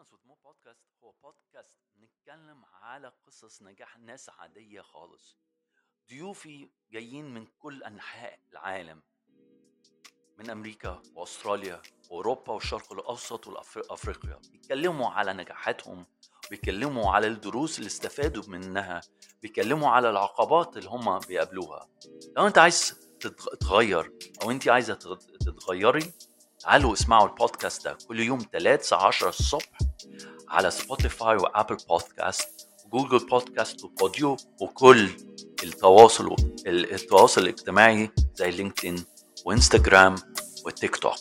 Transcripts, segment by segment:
Wellness with Mo بودكاست هو بودكاست نتكلم على قصص نجاح ناس عادية خالص. ضيوفي جايين من كل أنحاء العالم، من أمريكا وأستراليا وأوروبا والشرق الأوسط وأفريقيا. بيتكلموا على نجاحاتهم، بيتكلموا على الدروس اللي استفادوا منها، بيتكلموا على العقبات اللي هم بيقابلوها. لو أنت عايز تتغير أو أنت عايزة تتغيري، تعالوا اسمعوا البودكاست ده كل يوم 3 الساعة 10 الصبح على سبوتيفاي وابل بودكاست وجوجل بودكاست وبوديو وكل التواصل الاجتماعي زي لينكدين وانستغرام وتيك توك.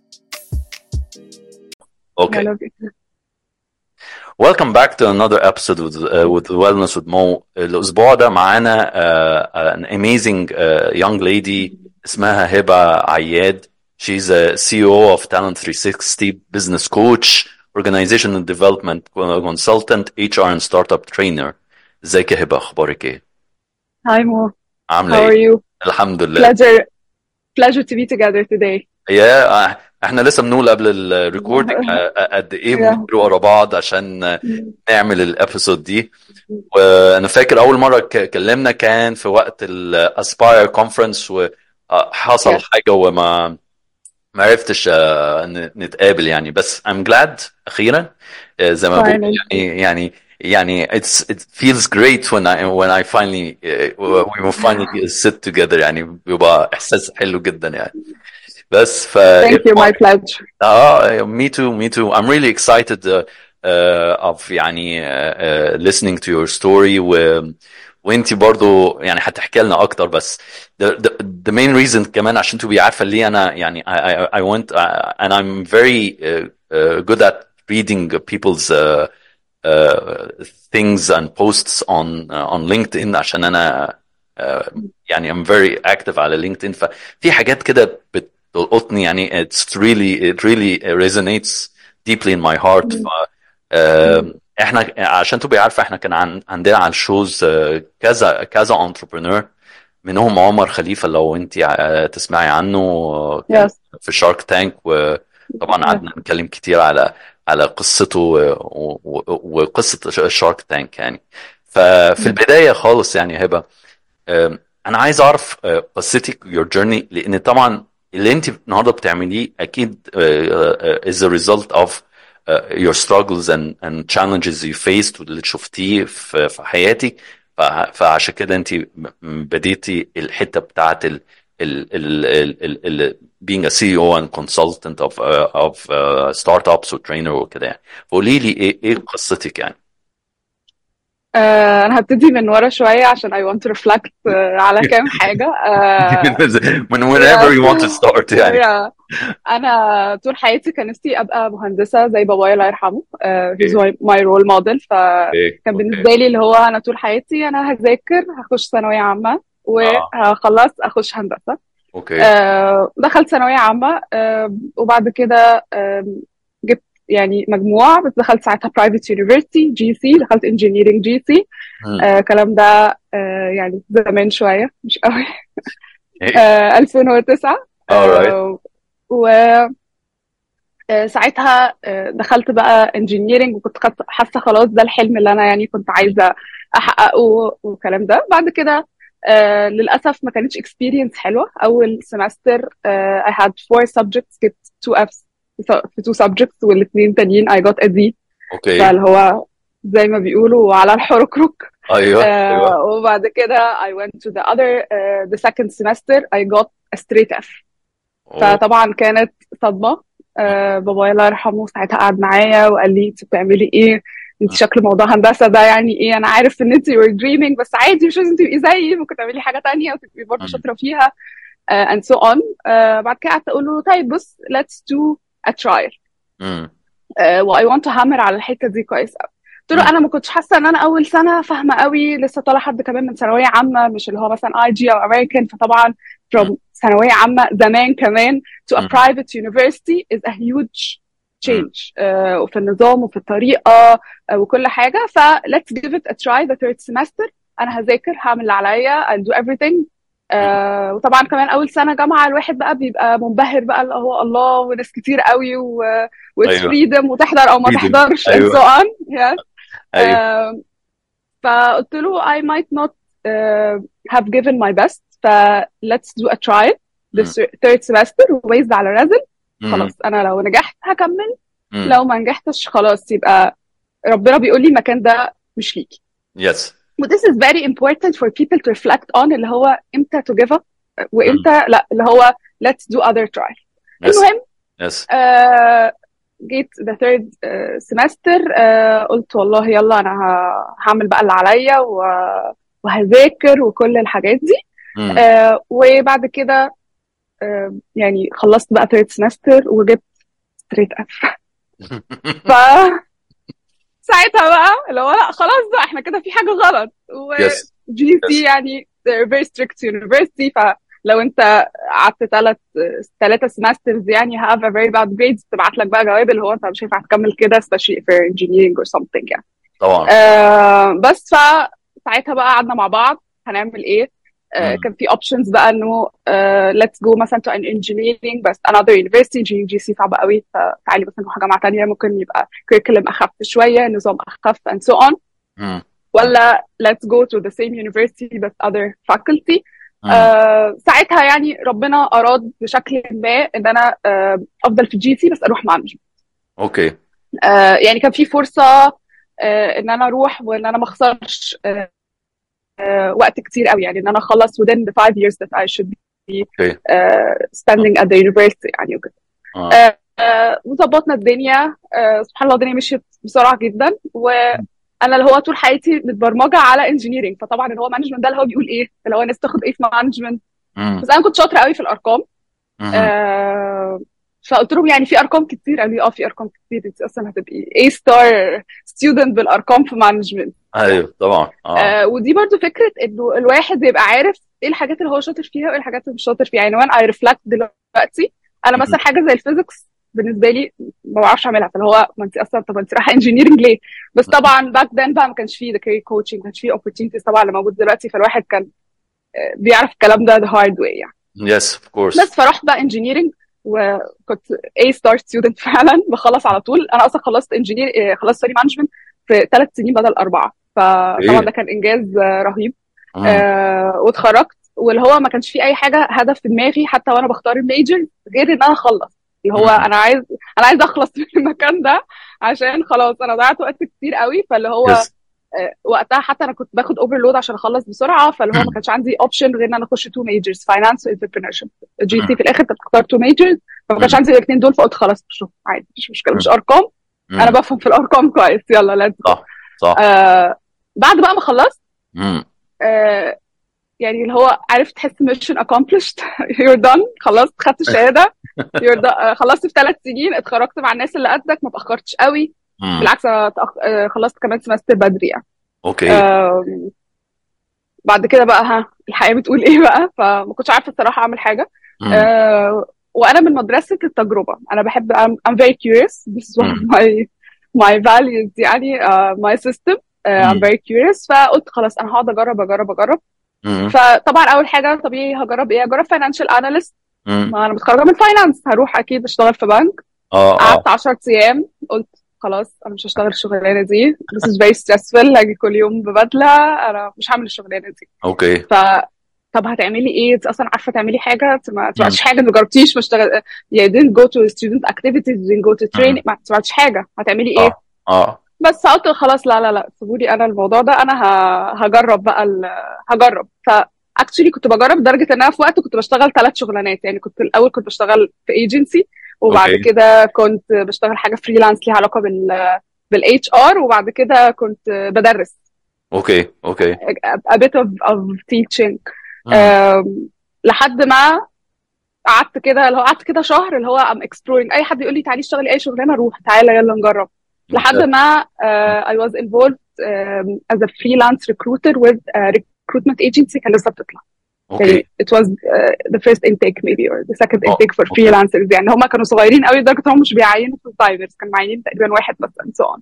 Okay. Welcome back to another episode with Wellness with Mo. الأسبوع ده معانا an amazing young lady اسمها هبة عياد. She's a CEO of Talent 360, business coach, organizational development consultant, HR and startup trainer. ازيك يا هبة؟ اخبارك ايه؟ Hi Mo. عاملة How are ايه؟ you? الحمد لله. Pleasure to be together today. احنا لسه بنقول قبل الريكوردينج قد ايه بنجري ورا بعض عشان نعمل الابيسود دي. وانا فاكر اول مرة كلمنا كان في وقت الاسباير كونفرنس وحصل حاجة وما عرفتش نتقابل يعني. بس I'm glad أخيرا زي ما بقول يعني it feels great when I finally we will finally sit together. يعني بيبقى إحساس حلو جدا يعني. بس Thank you, my pleasure. me too. I'm really excited of يعني listening to your story وانتي برضو يعني هتحكي لنا اكتر. بس the main reason كمان عشان تبقي عارفه ليه انا يعني I went and I'm very good at reading people's things and posts on LinkedIn عشان انا يعني I'm very active على LinkedIn. ففي حاجات كده بتلقطني يعني it really resonates deeply in my heart. احنا عشان تبقي عارفه احنا كان عندنا على الشوز كذا انتربرينور، منهم عمر خليفه لو انت تسمعي عنه في شارك تانك. وطبعا قعدنا نتكلم كتير على قصته وقصه شارك تانك يعني. ففي البدايه خالص يعني هبه، انا عايز اعرف قصتك your journey، لان طبعا اللي انت النهارده بتعمليه اكيد is a result of your struggles and challenges you faced واللي شفتيه في حياتك. فعشان كده انت بديتي الحته بتاعت being a CEO and consultant of startups وtrainer وكده يعني. فقولي لي ايه قصتك يعني. أنا هبتدي من ورا شوية عشان I want to reflect على كام حاجة. whenever you want to start يعني. أنا طول حياتي كان نفسي أبقى مهندسة زي بابايا الله يرحمه. he's my role model. فكان بالنسبة لي اللي هو أنا طول حياتي أنا هذاكر هخش ثانوية عامة وهخلص أخش هندسة. دخلت ثانوية عامة وبعد كده جبت يعني مجموعة، بس دخلت ساعتها private university GC، دخلت engineering GC. الكلام ده يعني زمان شوية مش قوي. 2009. و ساعتها دخلت بقى engineering وكنت حاسة خلاص ده الحلم اللي أنا يعني كنت عايزة أحققه والكلام ده. بعد كده للأسف ما كانتش experience حلوة. أول semester I had 4 subjects، جبت 2 Fs في 2 subjects والاثنين تانيين I got a D. فاللي هو زي ما بيقولوا على الحركرك. أيوة. وبعد كده I went to the other the second semester I got a straight F. فطبعا كانت صدمة. بابايا الله يرحمه ساعتها قعد معايا وقال لي انت بتعملي ايه؟ انت شكل موضوع هندسة ده يعني ايه؟ انا عارف ان انت you're dreaming بس عادي مش لازم تبقي زيي، ممكن تعملي حاجة تانية وتبقي برضه شاطرة فيها and so on. بعد كده قعدت اقول له طيب بص let's do a trial. و I want to hammer على الحتة دي كويس قوي. قلت له انا ما كنتش حاسة ان انا اول سنة فاهمة قوي، لسه طالع حد كمان من ثانوية عامة مش اللي هو مثلا IG او American. فطبعا from ثانوية عامة زمان كمان to a private university is a huge change وفي النظام وفي الطريقة وكل حاجة. ف let's give it a try the third semester. أنا هذاكر هعمل اللي عليا I'll do everything. وطبعا كمان أول سنة جامعة الواحد بقى بيبقى منبهر بقى اللي هو الله وناس كتير قوي with ايوه freedom وتحضر او ما freedom. تحضرش and ايوه so on. Yes. ايوه آم، فقلت له I might not have given my best, ف let's do a trial مم. this third semester وبيزد على نازل. مم. خلاص انا لو نجحت هكمل، مم. لو ما نجحتش خلاص يبقى ربنا بيقول لي المكان ده مش ليكي. yes و this is very important for people to reflect on، اللي هو امتى to give up مم. وامتى لا، اللي هو let's do other trial. yes المهم yes جيت the third semester، قلت والله يلا انا هعمل بقى اللي عليا وهذاكر وكل الحاجات دي. مم. وبعد كده يعني خلصت بقى third semester وجبت straight F. ف ساعتها بقى اللي هو لا خلاص بقى احنا كده في حاجة غلط. yes وجي سي yes يعني they're very strict university، فلو انت قعدت ثلاثة سمسترز يعني have a very bad grades تبعت لك بقى جواب اللي هو انت مش هينفع تكمل كده especially if you're engineering or something يعني. طبعا. بس فساعتها بقى قعدنا مع بعض هنعمل ايه. مم. كان في options بقى انه let's go مثلا to an engineering بس another university. جي سي صعبة قوي، فتعالي مثلا نروح جامعة تانية ممكن يبقى curriculum أخف شوية، نظام أخف and so on. مم. ولا let's go to the same university but other faculty. مم. ساعتها يعني ربنا أراد بشكل ما إن أنا أفضل في جي سي بس أروح مانجمنت. اوكي يعني كان في فرصة إن أنا أروح وإن أنا ما أخسرش وقت كتير قوي، يعني إن أنا أخلص within the 5 years that I should be اوكي spending at the university يعني وكده. وظبطنا الدنيا. سبحان الله الدنيا مشيت بسرعة جدا، وانا اللي هو طول حياتي متبرمجة على انجينيرنج، فطبعا اللي هو مانجمنت ده اللي هو بيقول ايه اللي هو الناس تاخد ايه في مانجمنت. مم. بس انا كنت شاطرة قوي في الارقام. مم. فقلت لهم يعني في ارقام كتير، قالوا لي في ارقام كتير، انت اصلا هتبقي A ستار ستودنت بالارقام في مانجمنت. ايوه طبعا. ودي برضو فكرة انه الواحد يبقى عارف ايه الحاجات اللي هو شاطر فيها وايه الحاجات اللي مش شاطر فيها. يعني وان اي ريفلكت دلوقتي انا مثلا حاجة زي الفيزيكس بالنسبة لي ما بعرفش اعملها، فاللي هو ما انت اصلا طب انت رايحة انجينيرنج ليه؟ بس طبعا باك ذن بقى ما كانش فيه the career coaching، ما كانش فيه opportunities طبعا اللي موجود دلوقتي، فالواحد كان بيعرف الكلام ده the hard way يعني. yes of course. بس فرحت بقى انجينيرنج وكنت A ستار ستودنت فعلا، بخلص على طول. انا اصلا خلصت انجينير خلصت سوري مانجمنت في 3 سنين بدل 4، فطبعا ده كان انجاز رهيب. واتخرجت واللي هو ما كانش في اي حاجه هدف في دماغي حتى وانا بختار الميجر غير ان انا اخلص، اللي هو انا عايز اخلص من المكان ده عشان خلاص انا ضيعت وقت كتير قوي. فاللي هو yes. وقتها حتى انا كنت باخد اوفرلود عشان اخلص بسرعه، فاللي هو ما كانش عندي اوبشن غير ان انا اخش 2 ميجرز فاينانس وانتربرينورشيب. جي سي في الاخر كنت اختار 2 ميجرز، فما كانش عندي الاثنين دول، فقلت خلاص شوف عادي مش مشكله، مش ارقام، انا بفهم في الارقام كويس، يلا ليتس صح صح. بعد بقى ما خلصت يعني اللي هو عرفت تحس ميشن accomplished you're done، خلصت خدت الشهاده خلصت في 3 سنين، اتخرجت مع الناس اللي قدك، ما تاخرتش قوي بالعكس خلصت كمان سمستر بدري يعني. اوكي. بعد كده بقى الحياه بتقول ايه بقى، فما كنتش عارفه الصراحه اعمل حاجه. وانا من مدرسه التجربه، انا بحب I'm very curious, this is one of my values يعني my system. I'm very curious، فقلت خلاص انا هقعد اجرب. فطبعا اول حاجه طبيعي هجرب ايه، هجرب فاينانشال اناليست، ما انا متخرجه من فاينانس هروح اكيد اشتغل في بنك. قعدت 10 ايام قلت خلاص انا مش هشتغل الشغلانه دي، this is very stressful، هاجي كل يوم ببدله، انا مش هعمل الشغلانه دي. اوكي. طب هتعملي ايه؟ انت اصلا عارفه تعملي حاجه؟ ما تعمليش حاجه، ما جربتيش، ما اشتغل يعني didn't go to student activities, didn't go to training، ما تعمليش حاجه، هتعملي ايه؟ بس قلت خلاص لا سيبولي انا الموضوع ده، انا هجرب بقى هجرب. فاكتشلي كنت بجرب لدرجه ان انا في وقت كنت بشتغل 3 شغلانات، يعني كنت الاول كنت بشتغل في ايجنسي، وبعد كده كنت بشتغل حاجه فريلانس ليها علاقه بالاتش ار، وبعد كده كنت بدرس. اوكي a bit of teaching. لحد ما قعدت كده شهر اللي هو I'm exploring، اي حد يقول لي تعالي اشتغلي اي شغلانه اروح، تعالى يلا نجرب. لحد ما I was involved as a freelance recruiter with a recruitment agency كان لسه بتطلع. يعني it was the first intake maybe or the second intake for freelancers، يعني هم كانوا صغيرين قوي لدرجه هم مش بيعينوا full timers، كانوا معينين تقريبا واحد بس and so on.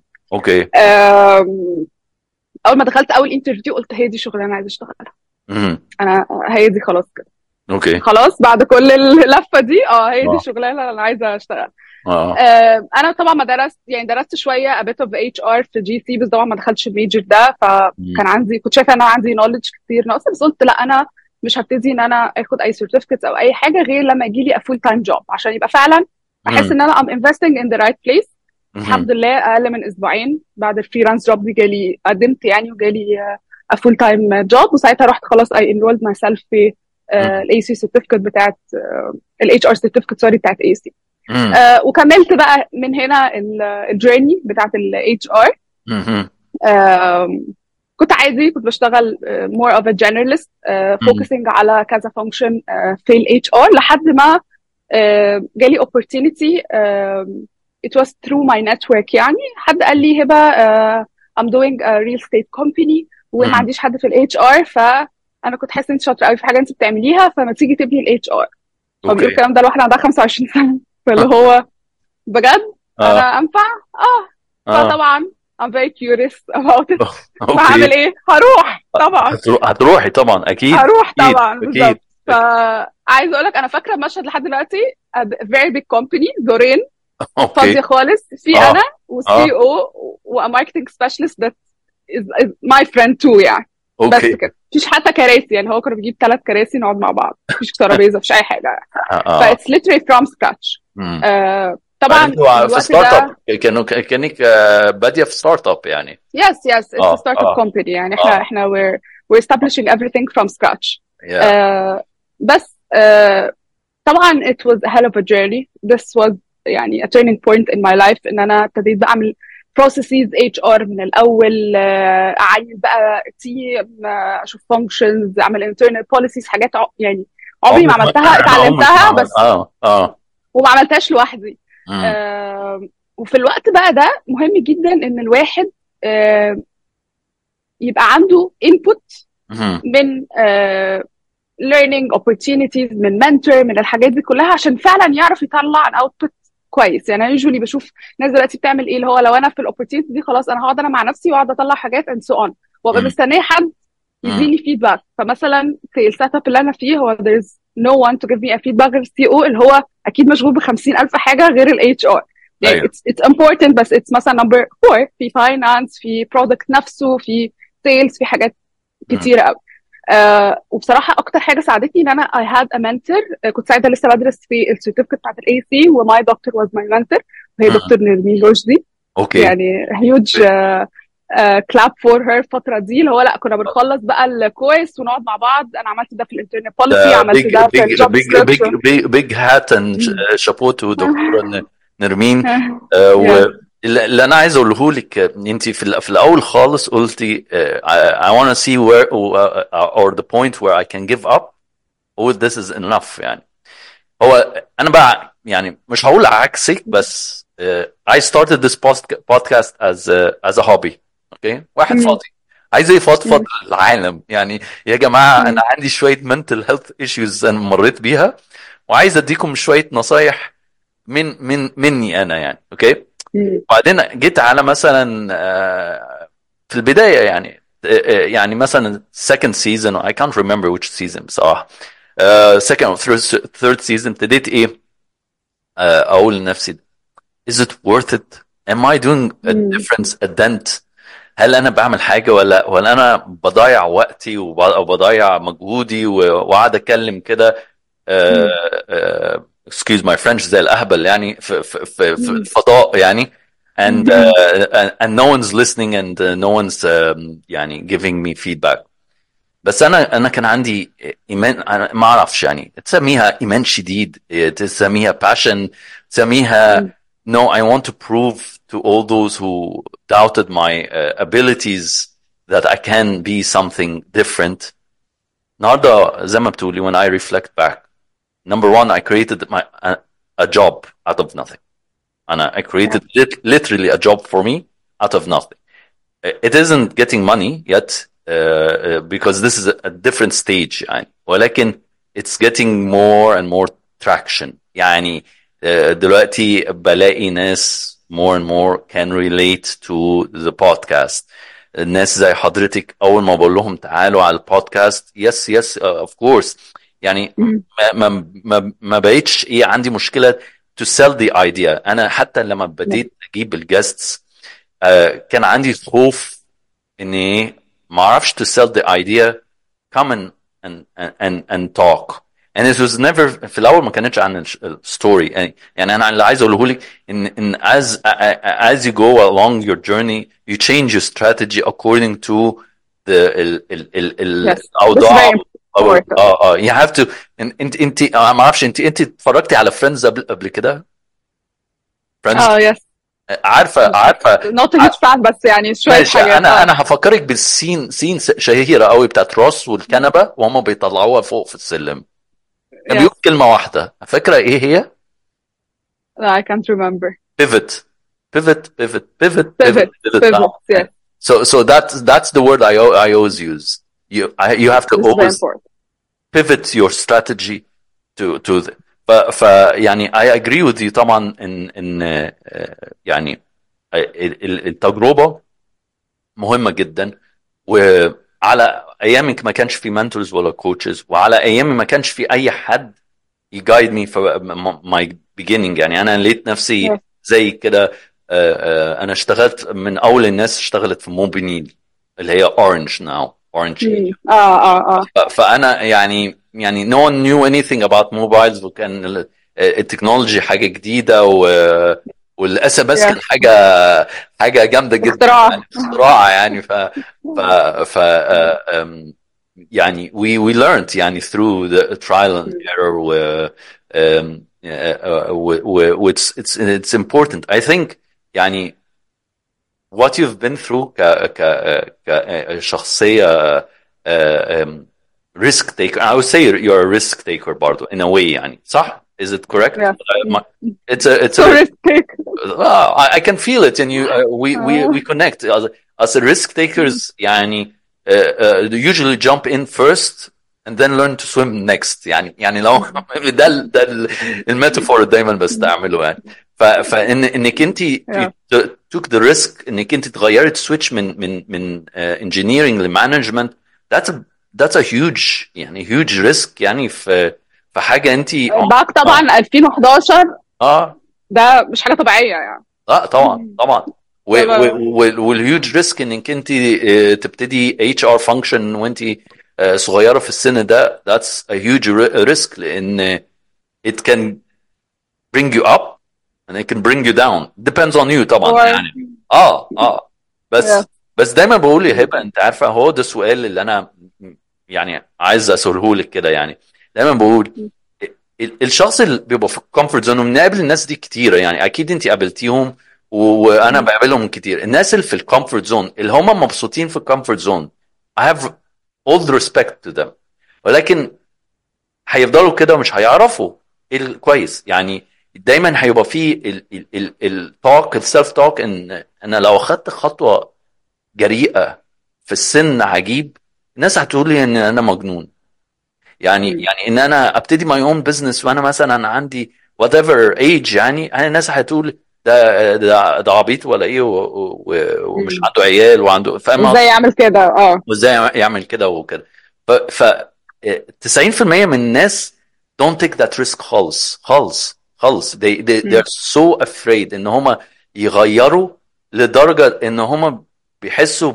اول ما دخلت اول انترفيو قلت هي دي شغلانه عايزه اشتغلها. انا هي دي خلاص كده. خلاص بعد كل اللفه دي هي دي الشغلانه اللي انا عايزه اشتغل. انا طبعا ما درست شويه a bit of HR في GC، بس طبعا ما دخلتش الميجر ده. فكان كنت شايفه ان انا عندي knowledge كتير ناقصه، بس قلت لا، انا مش هبتدي ان انا اخد اي certificates او اي حاجه غير لما يجي لي a full time job، عشان يبقى فعلا احس ان انا I'm investing in the right place. الحمد لله اقل من اسبوعين بعد الفريلانس جوب دي جالي، قدمت يعني وجالي a full time job، وساعتها رحت خلاص I enrolled myself في ال AC certificate بتاعت ال HR certificate سوري بتاعت AC. وكملت بقى من هنا الجيرني بتاعت ال HR. كنت عادي، كنت بشتغل more of a generalist focusing على كذا function في ال HR لحد ما جالي opportunity. It was through my network، يعني حد قال لي هبة I'm doing a real estate company وما عنديش حد في ال HR، فأنا كنت حاسة انت شاطرة قوي في حاجة انت بتعمليها، فما تيجي تبني ال HR. فبيقول الكلام ده لواحد عندها 25 سنة، فاللي هو بجد انا انفع؟ فطبعا I'm very curious about it. فهعمل ايه؟ هروح طبعا. هتروحي طبعا اكيد. هروح طبعا بالظبط. فعايز اقول لك انا فاكره المشهد لحد دلوقتي. very big company، دورين فاضيه خالص، في انا والسي او وماركتنج سبيشالست that is my friend too يعني. بس كده، مفيش حتى كراسي، يعني هو كنا بنجيب 3 كراسي نقعد مع بعض، مفيش ترابيزه، مفيش اي حاجه. فايتس literally from scratch. طبعا في ستارت اب كانك باديه في ستارت اب يعني. yes it's a startup company يعني. احنا we're establishing everything from scratch. بس طبعا it was a hell of a journey. This was يعني a turning point in my life، ان انا ابتديت بقى اعمل processes HR من الاول، اعين بقى team، اشوف functions، اعمل internal policies، حاجات يعني عمري ما عملتها، اتعلمتها بس وما عملتهاش لوحدي. وفي الوقت بقى ده مهم جدا ان الواحد يبقى عنده input من learning opportunities، من mentor، من الحاجات دي كلها، عشان فعلا يعرف يطلع an output كويس. يعني انا usually بشوف ناس دلوقتي بتعمل ايه، اللي هو لو انا في الاوبورتيونيتي دي خلاص انا هقعد انا مع نفسي واقعد اطلع حاجات and so on، وابقى مستنيه حد يديني فيدباك. فمثلا في السيت اب اللي انا فيه هو there's no one to give me a feedback غير السي او، اللي هو اكيد مشغول ب50,000 حاجه غير الاتش ار. يعني it's important، بس it's مثلا number 4 في finance، في product نفسه، في sales، في حاجات كتيره قوي. وبصراحه اكتر حاجه ساعدتني ان انا I had a mentor. كنت ساعتها لسه بدرس في السيرتيفيكت بتاعت الاي سي، وماي دكتور was my mentor، وهي دكتور نرمين رشدي. يعني huge clap for her الفتره دي، اللي هو لا كنا بنخلص بقى الكورس ونقعد مع بعض. انا عملت ده في الانترنال بوليسي، عملت ده في الجوب ديسكريبشن. big hat and chapeau to دكتوره نرمين. اللي انا عايز اقوله لك، انت في الاول خالص قلتي I want to see where or the point where I can give up or this is enough. يعني هو انا بقى يعني مش هقول عكسك، بس I started this podcast as a hobby. اوكي، واحد فاضي عايز يفضفض للعالم، يعني يا جماعه انا عندي شويه mental health issues انا مريت بيها، وعايز اديكم شويه نصايح مني انا يعني. اوكي، بعدين جيت على مثلا في البدايه يعني مثلا second season I can't remember which season بصراحه، second or third season ابتديت ايه اقول لنفسي is it worth it, am I doing a difference, a dent؟ هل انا بعمل حاجه ولا انا بضيع وقتي وبضيع مجهودي وقاعد اتكلم كده excuse my French زي الاهبل يعني في الفضاء يعني and no one's listening and no one's يعني giving me feedback. بس انا كان عندي ايمان، انا ما اعرفش يعني تسميها ايمان شديد، تسميها passion، تسميها no I want to prove to all those who doubted my abilities that I can be something different. النهارده زي ما بتقولي when I reflect back, number one I created a job out of nothing. I created literally a job for me out of nothing. It isn't getting money yet because this is a different stage يعني، ولكن it's getting more and more traction. يعني دلوقتي بلاقي ناس more and more can relate to the podcast. الناس زي حضرتك اول ما بقول لهم تعالوا على البودكاست yes of course يعني ما بقيتش عندي مشكلة to sell the idea. انا حتى لما بديت اجيب الجيستس كان عندي خوف اني ما اعرفش to sell the idea. come and talk. and it was never في الاول ما كانتش عن الستوري. يعني انا اللي عايز اقوله لك ان as you go along your journey you change your strategy according to the الاوضاع. you have to. انت ما اعرفش انت اتفرجتي على فريندز قبل كده؟ فريندز يس عارفه not a huge fan بس يعني شويه حاجات. انا هفكرك بالسين شهيره قوي بتاعت روس والكنبه وهم بيطلعوها فوق في السلم. كان بيقول كلمه واحده، فاكره ايه هي؟ I can't remember. pivot. Yes. So that's the word I always use. You have to always pivot your strategy to the. يعني I agree with you طبعا ان يعني التجربة مهمة جدا. وعلى ايامك ما كانش في mentors ولا coaches، وعلى ايامي ما كانش في اي حد يguide me for my beginning. يعني انا لقيت نفسي زي كده. انا اشتغلت من اول الناس اشتغلت في موبينيل اللي هي Orange now. فانا يعني no one knew anything about mobiles، وكان التكنولوجي حاجه جديده والاس ام اس كان حاجه جامده جدا، يعني اختراع يعني. ف يعني we learned يعني through the trial and error it's important I think. يعني what you've been through كشخصية risk taker. I would say you're a risk taker برضو in a way يعني، صح؟ Is it correct? It's a risk taker. I can feel it and you we connect as a risk takers. يعني usually jump in first and then learn to swim next. يعني لو ده الميتافور دايما بستعمله يعني. فانك انت took the risk انك انت تغيري switch من engineering لمانجمنت. that's a huge يعني huge risk يعني في حاجه انت باك طبعا 2011 ده مش حاجه طبيعيه يعني. طبعا والهيوج ريسك انك انت تبتدي HR function وانت صغيره في السن ده. that's a huge risk لان it can bring you up and it can bring you down. depends on you طبعا يعني. بس دايما بقول يا هبه، انت عارفه هو ده السؤال اللي انا يعني عايز اساله لك كده. يعني دايما بقول الشخص اللي بيبقى في الكومفورت زون، وبنقابل الناس دي كتيره يعني، اكيد انت قابلتيهم وانا بقابلهم كتير. الناس اللي في الكومفورت زون اللي هم مبسوطين في الكومفورت زون I have all the respect to them، ولكن هيفضلوا كده ومش هيعرفوا ايه الكويس. يعني دايما هيبقى فيه التوك السيلف توك ان انا لو اخدت خطوه جريئه في السن عجيب الناس هتقول لي ان انا مجنون. يعني ان انا ابتدي ماي اون بزنس وانا مثلا عندي whatever age. يعني الناس هتقول ده عبيط ولا ايه ومش عنده عيال وعنده فاهم ازاي يعمل كده وازاي يعمل كده وكده. ف 90% من الناس don't take that risk خالص. they're so afraid ان هم يغيروا لدرجة ان هم بيحسوا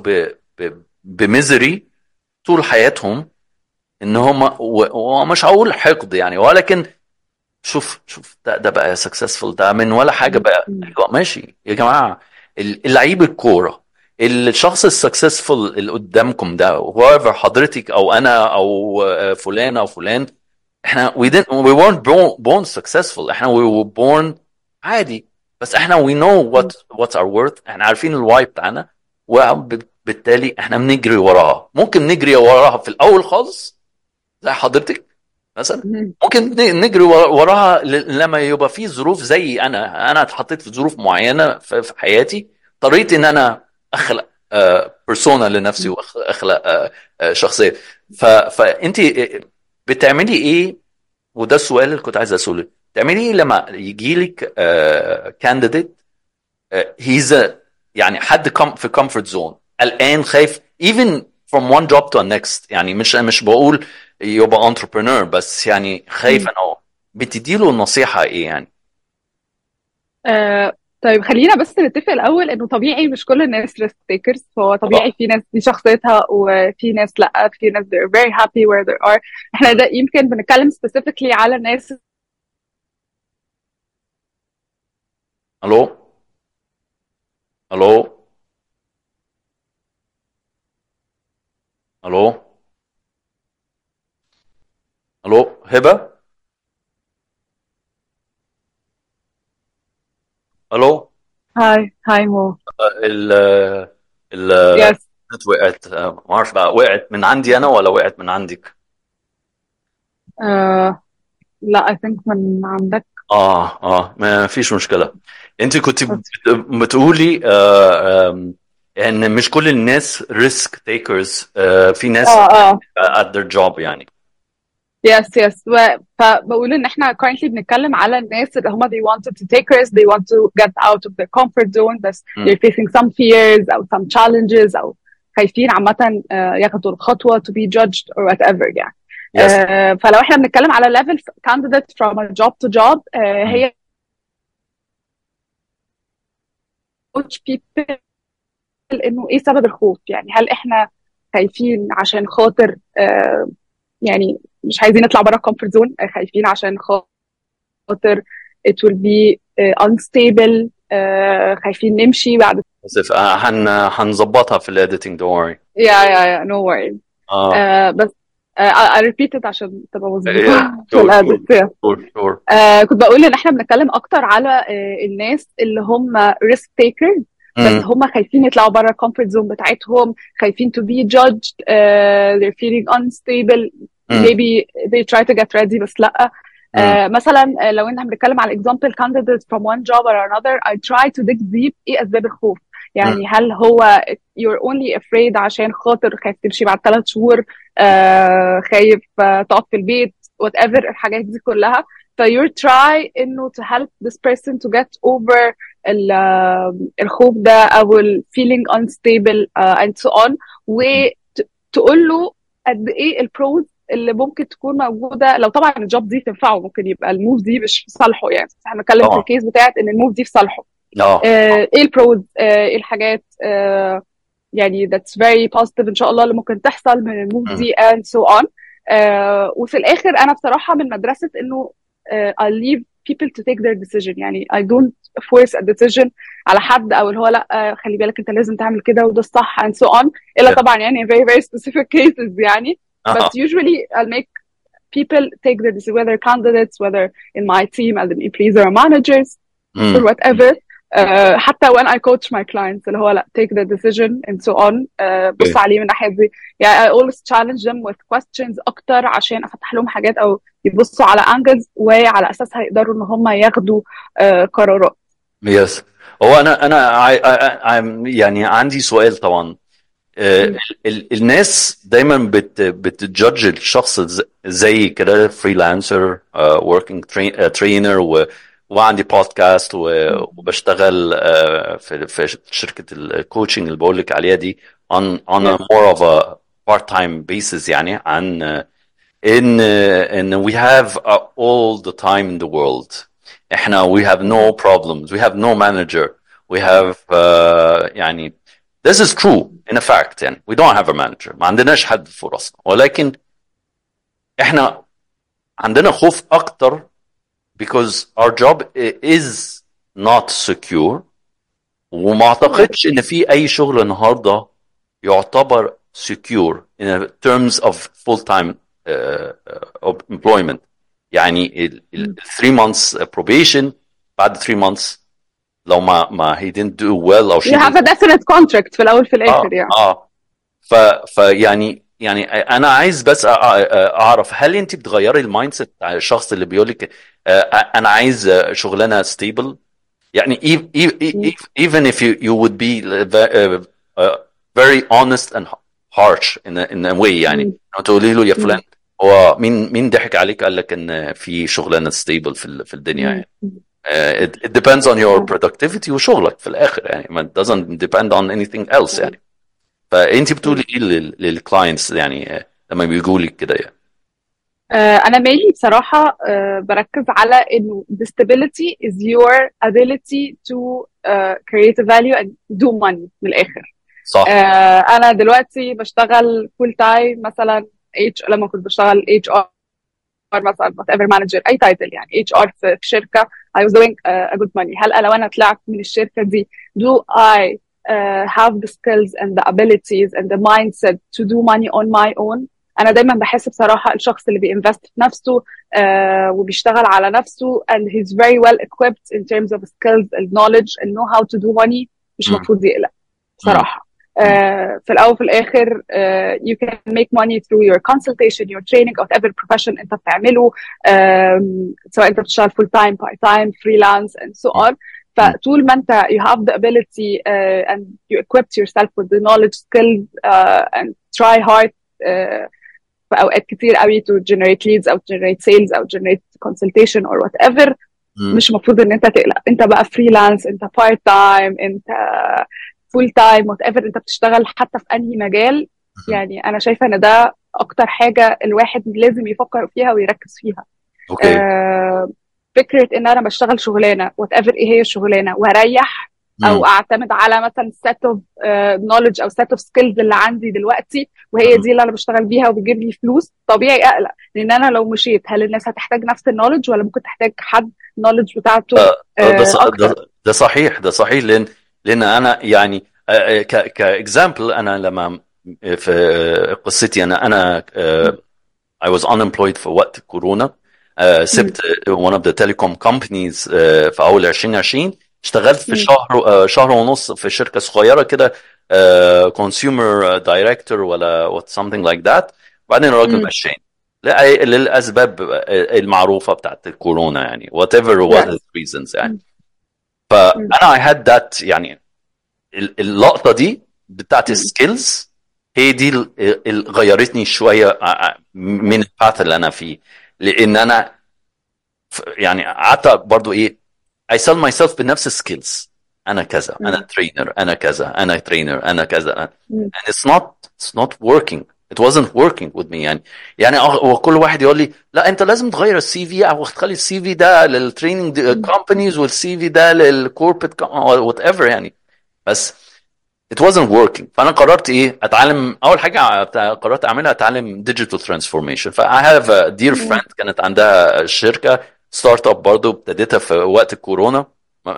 بميزري طول حياتهم. ان هم ومش هقول حقد يعني، ولكن شوف ده بقى successful، ده من ولا حاجة بقى. ماشي يا جماعة، اللعيب الكورة الشخص السكسسفul اللي قدامكم ده whoever حضرتك او انا او فلان او فلان، احنا we weren't born successful. احنا we were born عادي، بس احنا we know what's our worth. احنا عارفين الواي بتاعنا وبالتالي احنا بنجري وراها. ممكن نجري وراها في الاول خالص زي حضرتك مثلا، ممكن نجري وراها لما يبقى في ظروف زي انا اتحطيت في ظروف معينة في حياتي، اضطريت ان انا اخلق بيرسونا لنفسي واخلق شخصيه. فانت بتعملي ايه؟ وده السؤال اللي كنت عايز اساله. تعملي ايه لما يجي لك كانديديت هيز يعني حد في كومفورت زون الان خايف even from one job to the next؟ يعني مش بقول يبقى entrepreneur، بس يعني خايف انه بتديله النصيحه ايه يعني؟ طيب خلينا بس نتفق الأول إنه طبيعي مش كل الناس risk takers. هو طبيعي طبعا. في ناس دي شخصيتها وفي ناس لأ، في ناس they're very happy where they are. احنا ده يمكن بنتكلم specifically على الناس. الو الو الو الو هبه. الو. هاي مو. ال ال yes. وقعت، ما اعرفش بقى وقعت من عندي انا ولا وقعت من عندك. لا I think من عندك. ما فيش مشكله. انت كنت بس بتقولي ان مش كل الناس ريسك تيكرز، في ناس اه at their job يعني. yes فبقول ان احنا currently بنتكلم على الناس اللي هم they wanted to take risks, they want to get out of their comfort zone, بس they're facing some fears او some challenges او خايفين عامة ياخدوا الخطوة to be judged or whatever يعني. Yes. فلو احنا بنتكلم على level candidate from a job to job, هي coach people انه ايه سبب الخوف. يعني هل احنا خايفين عشان خاطر يعني مش عايزين نطلع بره الكومفورت زون، خايفين عشان خاطر it will be unstable, خايفين نمشي بعد. اسف، هنظبطها في الايديتنج دوري. yeah no worries. بس I repeat it عشان تبقى مظبوطة في الادت. كنت بقول ان احنا بنتكلم اكتر على الناس اللي هم risk takers, بس هم خايفين يطلعوا بره الكومفورت زون بتاعتهم, خايفين to be judged, they're feeling unstable, maybe they try to get ready بس لا. مثلا لو احنا بنتكلم على example candidates from one job or another, I try to dig deep ايه اسباب الخوف. يعني هل هو you're only afraid عشان خاطر خايف تمشي بعد 3 شهور, خايف تقعد في البيت, whatever الحاجات دي كلها. ف you try انه to help this person to get over الخوف ده او ال feeling unstable and so on, وتقول له قد ايه البروز اللي ممكن تكون موجوده لو طبعا الجوب دي تنفعه. ممكن يبقى الموف دي مش في صالحه, يعني احنا بنتكلم في الكيس بتاعت ان الموف دي في صالحه. ايه البروز, ايه الحاجات يعني that's very positive ان شاء الله اللي ممكن تحصل من الموف دي and so on. وفي الاخر انا بصراحه من مدرسه انه I leave people to take their decision. يعني I don't force a decision على حد او اللي هو لا خلي بالك انت لازم تعمل كده وده الصح and so on, الا طبعا يعني very very specific cases يعني. But usually I'll make people take their decision, whether candidates, whether in my team as an employees or managers or whatever. حتى when I coach my clients اللي هو لا take the decision and so on, بص عليه من الناحية دي. يعني I always challenge them with questions أكتر عشان أفتح لهم حاجات أو يبصوا على angles وعلى أساسها يقدروا إن هم ياخدوا قرارات. Yes. هو أنا يعني عندي سؤال طبعا. الناس دايما بتجudge الشخص زي كده فريلانسر, working trainer, وعندي بودكاست وبشتغل في شركة الكوتشنج اللي بقول لك عليها دي on a more of a part-time basis, يعني عن in we have all the time in the world. احنا we have no problems, we have no manager, we have يعني this is true in a fact, يعني we don't have a manager, ما عندناش حد في راسنا, ولكن احنا عندنا خوف اكتر because our job is not secure, وما اعتقدش ان في اي شغل النهارده يعتبر secure in terms of full-time employment. يعني 3 months probation, بعد 3 months لو ما he didn't do well او you have a definite contract في الاول في الاخر يعني. يعني انا عايز بس اعرف, هل انت بتغيري المايند سيت بتاع الشخص اللي بيقول لك انا عايز شغلانه ستيبل, يعني even if you would be very honest and harsh in a way, يعني تقولي له يا فلان هو مين ضحك عليك قال لك ان في شغلانه ستيبل في الدنيا, يعني it depends on your productivity وشغلك في الاخر, يعني it doesn't depend on anything else يعني. فانت بتقولي ايه للكلاينتس يعني لما بيقولوا لك كده يعني؟ انا mainly بصراحه بركز على انه the stability is your ability to create a value and do money من الاخر. صح. انا دلوقتي بشتغل full time مثلا لما كنت بشتغل HR مثلا whatever manager اي تايتل يعني HR في شركه I was doing a good money. هل لو انا طلعت من الشركه دي do I have the skills and the abilities and the mindset to do money on my own؟ انا دايما بحس بصراحه الشخص اللي بينفست في نفسه وبيشتغل على نفسه and he's very well equipped in terms of skills and knowledge and know how to do money مش مفروض يقلق بصراحه. في الاول وفي الاخر you can make money through your consultation, your training, whatever profession انت بتعمله سواء انت بتشتغل full time, part time, freelance and so on. فطول ما انت you have the ability and you equipped yourself with the knowledge, skills and try hard في اوقات كتير قوي to generate leads او generate sales او generate consultation or whatever مش مفروض ان انت تقلق. انت بقى freelance, انت part time, انت فول تايم وات ايفر انت بتشتغل حتى في انهي مجال. يعني انا شايفه ان ده اكتر حاجه الواحد لازم يفكر فيها ويركز فيها. فكره ان انا بشتغل شغلانه وات ايفر ايه هي الشغلانه واريح او اعتمد على مثلا سيت اوف نوليدج او سيت اوف سكيلز اللي عندي دلوقتي وهي دي اللي انا بشتغل بيها وبيجيب لي فلوس، طبيعي اقلق. لان انا لو مشيت هل الناس هتحتاج نفس النوليدج ولا ممكن تحتاج حد النوليدج بتاعته اكتر؟ ده صحيح، ده صحيح. لان انا يعني كاكزامبل انا لما في قصتي انا I was unemployed في وقت كورونا. سبت one of the telecom companies في اول 2020. اشتغلت في شهر ونص في شركه صغيره كده consumer director ولا something like that. بعدين الراجل مشاني للاسباب المعروفه بتاعت الكورونا يعني whatever was the reasons يعني. فانا I had that يعني اللقطه دي بتاعت السكيلز هي دي اللي غيرتني شويه من الباث اللي انا فيه. لان انا يعني قعدت برضو ايه I sell myself بنفس السكيلز. انا كذا، انا ترينر، انا كذا، انا ترينر، انا كذا and it's not working. It wasn't working with me يعني وكل واحد يقول لي لا انت لازم تغير السي في او تخلي السي في ده للتريننج كومبانيز والسي في ده للكوربريت وات ايفر يعني. بس it wasn't working. فانا قررت ايه اتعلم. اول حاجه قررت اعملها اتعلم digital transformation. ف I have a dear friend كانت عندها شركه ستارت اب برضه ابتديتها في وقت الكورونا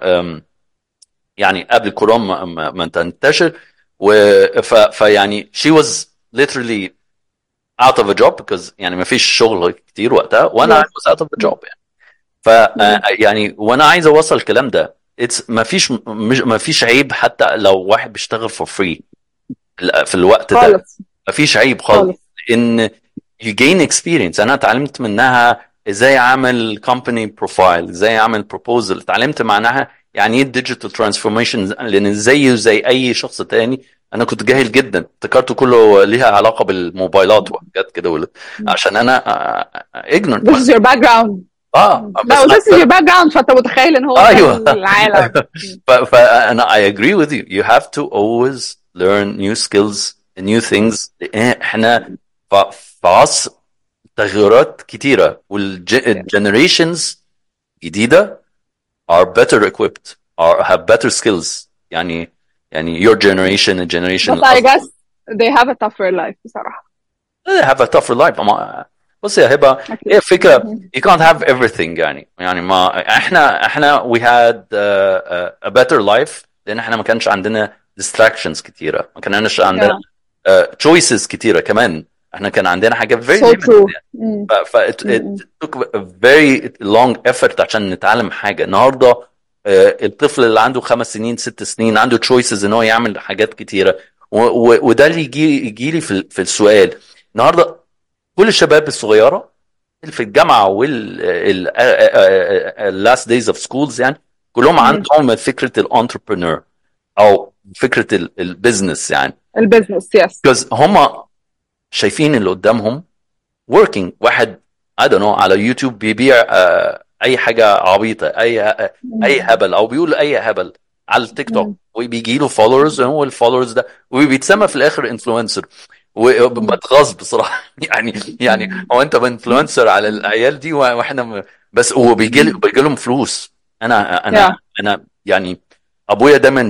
يعني قبل الكورونا ما تنتشر. فيعني she was literally out of a job because يعني ما فيش شغل كتير وقتها وانا was out of a job يعني. يعني وانا عايز اوصل الكلام ده ما فيش عيب حتى لو واحد بيشتغل for free في الوقت ده. ما فيش عيب خالص ان you gain experience. انا اتعلمت منها ازاي اعمل company profile، ازاي اعمل proposal. اتعلمت معناها يعني ايه digital transformation لان زي اي شخص تاني انا كنت جاهل جدا. افتكرته كله ليها علاقه بالموبايلات وحاجات كده عشان انا ignorant. This is your background. No, this is your background. فانت متخيل ان هو العالم. فانا I agree with you. You have to always learn new skills and new things. احنا في عصر تغيرات كتيرة والجنريشنز جديدة are better equipped or have better skills يعني your generation and generation. But I guess they have a tougher life بصراحة. They have a tougher life. بص يا هبة هي فكرة you can't have everything يعني ما احنا we had a better life لأن احنا ما كانش عندنا distractions كتيرة، ما كانش عندنا choices كتيرة كمان. احنا كان عندنا حاجة very limited يعني. it took a very long effort عشان نتعلم حاجة. النهاردة الطفل اللي عنده 5 سنين 6 سنين عنده choices ان هو يعمل حاجات كتيرة وده اللي يجي لي في السؤال النهاردة. كل الشباب الصغيرة في الجامعة last days of schools يعني كلهم عندهم فكرة الانتربرنور او فكرة البيزنس يعني البيزنس yes. because هم شايفين اللي قدامهم working. واحد I don't know على يوتيوب بيبيع اي حاجة عبيطة اي هبل او بيقول اي هبل على التيك توك وبيجي له followers وهو الفولورز ده وبيتسمى في الاخر influencer وبتغاظ بصراحه. يعني هو انت انفلونسر على العيال دي واحنا بس هو بيجي لهم فلوس. yeah. انا يعني ابويا دايما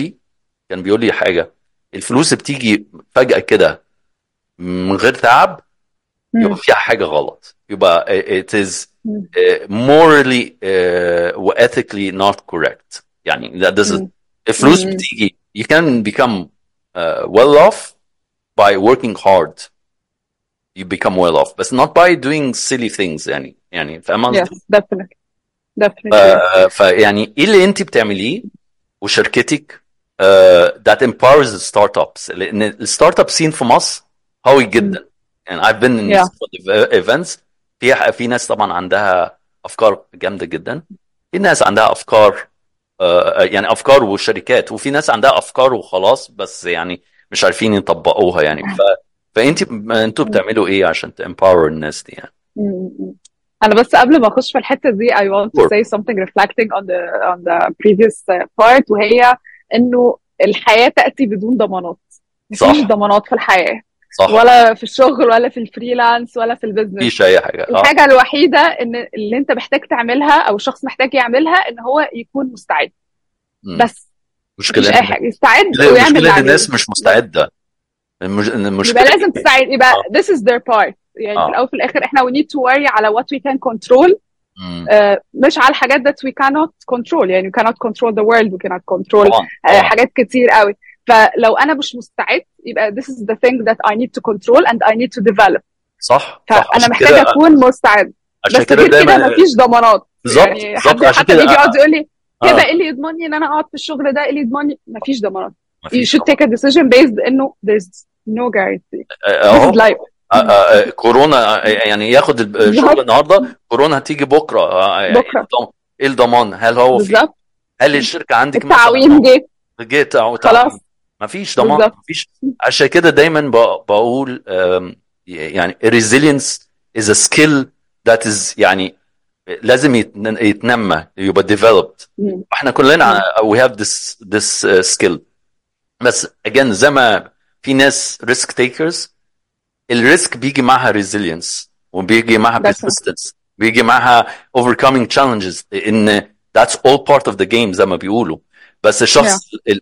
كان بيقول لي حاجه: الفلوس بتيجي فجاه كده من غير تعب، يبقى فيها حاجه غلط، يبقى it is morally و ethically not correct. يعني this is الفلوس بتيجي. you can become well off by working hard. you become well off but not by doing silly things. يعني فاهم قصدي؟ yes definitely فيعني ايه اللي انت بتعمليه وشركتك that empowers the startups؟ لان الستارت اب سين في مصر قوي جدا. يعني I've been in yeah. some of the events. في ناس طبعا عندها افكار جامده جدا، في ناس عندها افكار يعني افكار وشركات، وفي ناس عندها افكار وخلاص بس يعني مش عارفين يطبقوها. يعني انتوا بتعملوا ايه عشان تempower الناس دي يعني؟ انا بس قبل ما اخش في الحته دي I want to say something reflecting on the previous part، وهي انه الحياه تاتي بدون ضمانات. مفيش ضمانات في الحياه، صح. ولا في الشغل ولا في الفريلانس ولا في البيزنس، مفيش اي حاجه. الحاجه الوحيده ان اللي انت محتاج تعملها او الشخص محتاج يعملها ان هو يكون مستعد. بس مفيش اي حاجه، يستعد ويعمل اللي عليه. الناس مش مستعده. المشكله يبقى لازم تساعد، يبقى this is their part. يعني في الاول وفي الاخر احنا we need to worry على what we can control، مش على الحاجات that we cannot control. يعني we cannot control the world, we cannot control حاجات كتير قوي. فلو انا مش مستعد يبقى this is the thing that I need to control and I need to develop. صح. فانا محتاجه اكون مستعد. بس غير كده مفيش ضمانات. يعني حد بيجي يقعد يقول لي كده ايه اللي يضمني ان انا اقعد في الشغل ده؟ ايه اللي يضمني؟ مفيش ضمانات. You should take a decision based انه there's no guarantee. This is life. كورونا يعني ياخد الشغل النهارده، كورونا هتيجي بكره. ايه الضمان؟ هل هو بالظبط. هل الشركه عندك التعويم جه خلاص مفيش ضمان. مفيش. عشان كده دايما بقول يعني resilience is a skill that is يعني لازم يتنمى، يبقى developed. احنا كلنا we have this skill. بس again زي ما في ناس risk takers، الريسك بيجي معها resilience وبيجي معها persistence، بيجي معها overcoming challenges. ان that's all part of the game زي ما بيقولوا. بس الشخص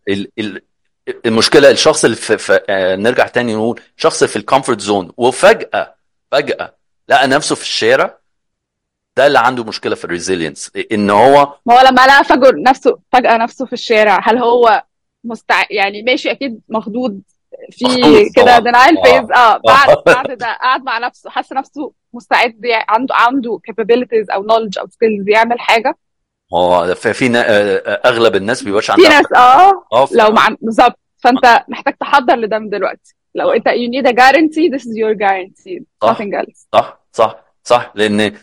المشكلة الشخص اللي نرجع تاني نقول شخص في الكومفورت زون وفجأة لقى نفسه في الشارع، ده اللي عنده مشكلة في الريزيلينس. ان هو ما هو لما لقى فجأة نفسه في الشارع، هل هو يعني ماشي اكيد مخضوض في كده دينايل فيز. بعد ده قعد مع نفسه، حس نفسه مستعد، عنده capabilities او knowledge او skills يعمل حاجة. هو في اغلب الناس بيبقاش عندها، في ناس لو بالظبط. فانت محتاج تحضر لده من دلوقتي. لو انت you need a guarantee, this is your guarantee, nothing else. صح. لان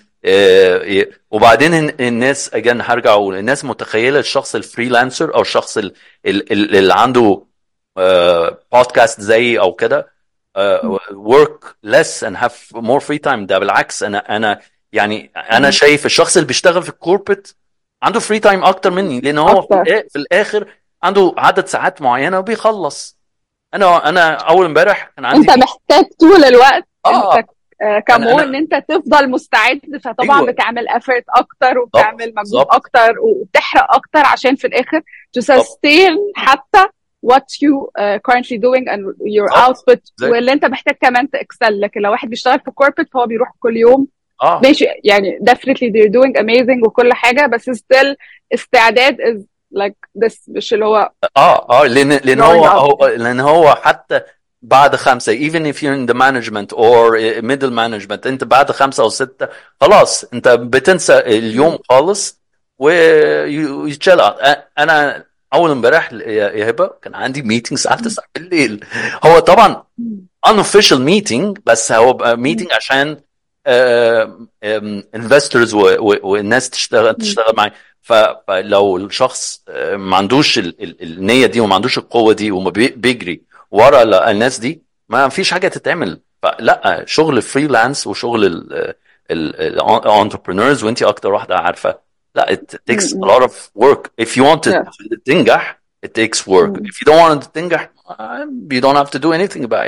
وبعدين الناس اجان هرجع اقول الناس متخيله الشخص الفريلانسر او الشخص اللي عنده بودكاست زي او كده work less and have more free time. ده بالعكس. انا شايف الشخص اللي بيشتغل في الكوربريت عنده فري تايم اكتر مني، لان هو في الاخر عنده عدد ساعات معينه وبيخلص. انا اول امبارح كان عندي، انت محتاج طول الوقت انت كمون ان انت تفضل مستعد. فطبعا بتعمل افورت اكتر وبتعمل مجهود اكتر وبتحرق اكتر عشان في الاخر to sustain حتى what you currently doing and your output. واللي انت محتاج كمان تاكسل. لكن لو واحد بيشتغل في كوربريت فهو بيروح كل يوم ماشي، يعني definitely they're doing amazing وكل حاجه، بس still استعداد is like this مش اللي هو لان هو حتى بعد 5 even if you're in the management or middle management، انت بعد 5 أو 6 خلاص انت بتنسى اليوم خالص ويتشال. انا اول امبارح يا هبه كان عندي ميتنج الساعه 9 بالليل. هو طبعا unofficial meeting، بس هو meeting عشان investors والناس تشتغل معي. فلو الشخص ما عندوش النية دي وما عندوش القوة دي وما بيجري ورا الناس دي، ما فيش حاجة تتعمل. فلا، شغل فريلانس وشغل الانتربرينورز وانتي اكتر واحدة عارفة، لا it takes a lot of work. If you want to تنجح it takes work. If you don't want to تنجح you don't have to do anything about it. يعني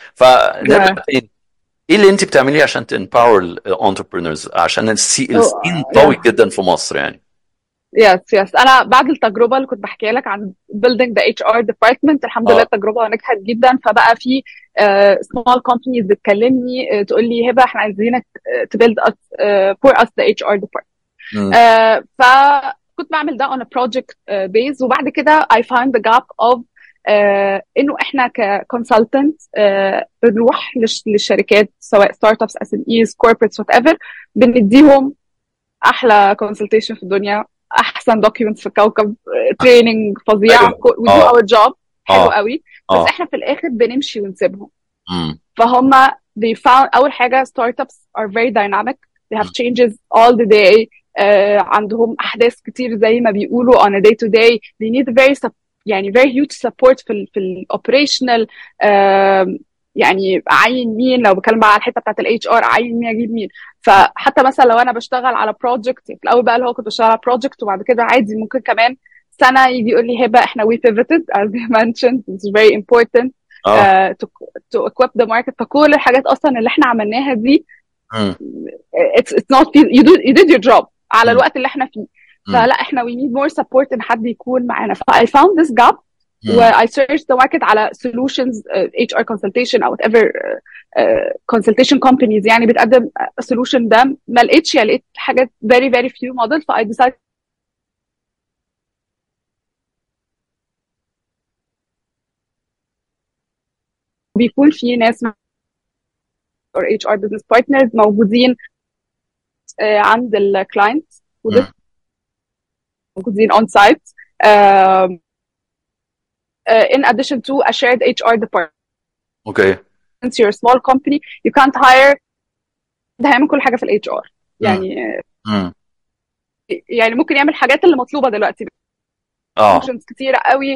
فنرجع Yeah. تاني، ايه اللي انت بتعمليه عشان تempower الانتربرينورز؟ عشان السين قوي Yeah. جدا في مصر يعني. Yes. انا بعد التجربه اللي كنت بحكي لك عن building the HR department، الحمد لله اه التجربه نجحت جدا. فبقى في small companies بتكلمني تقول لي هبه احنا عايزينك to build us for us the HR department. امم فكنت بعمل ده on a project base. وبعد كده I found the gap of انه احنا كconsultant بنروح للشركات سواء ستارت ابس SMEs corporates whatever، بنديهم احلى consultation في الدنيا، احسن documents في الكوكب، training فظيع، ايوه we do our job حلو اه قوي، بس اه احنا في الاخر بنمشي ونسيبهم. امم فهم they found اول حاجه startups are very dynamic, they have changes all the day. عندهم احداث كتير زي ما بيقولوا on a day to day. they need يعني very huge support في ال operational. يعني اعين مين، لو بتكلم بقى على الحته بتاعت الاتش ار، اعين مين، اجيب مين. فحتى مثلا لو انا بشتغل على بروجكت في الاول بقى اللي هو كنت بشتغل على بروجكت، وبعد كده عادي ممكن كمان سنه يجي يقول لي هبه احنا we pivoted as you mentioned, it's very important اه to equip the market. فكل الحاجات اصلا اللي احنا عملناها دي امم it's not you did your job على امم الوقت اللي احنا فيه. امم فلا احنا we need more support ان حد يكون معانا. ف I found this gap و امم I searched the market على solutions HR consultation او whatever consultation companies يعني بتقدم solution ده، ما لقيتش، يعني لقيت حاجات very very few models. ف I decided بيكون في ناس or HR business partners موجودين عند الكلاينت، وده موجودين on site in addition to a shared HR department. اوكي Since you're a small company you can't hire ده هيعمل كل حاجه في الاتش ار. يعني امم يعني ممكن يعمل حاجات اللي مطلوبه دلوقتي اه functions كتيره قوي.